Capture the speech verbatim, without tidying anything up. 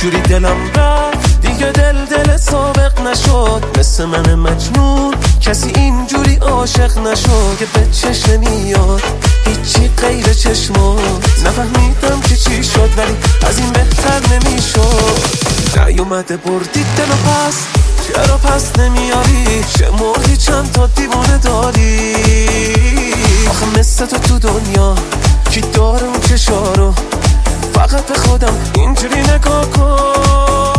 جوری دلم رفت دیگه دل دل سابق نشد، مثل من مجنون کسی اینجوری عاشق نشد که به چشم نمیاد هیچی غیر چشمات. نفهمیدم که چی شد ولی از این بهتر نمیشد. نیومده بردی دلو پس، چرا پس نمیاری؟ چه مردی چند تا دیوانه داری؟ آخه مثل تو تو دنیا کی داره اون چشارو؟ فقط به خودم اینجوری نگاه کن.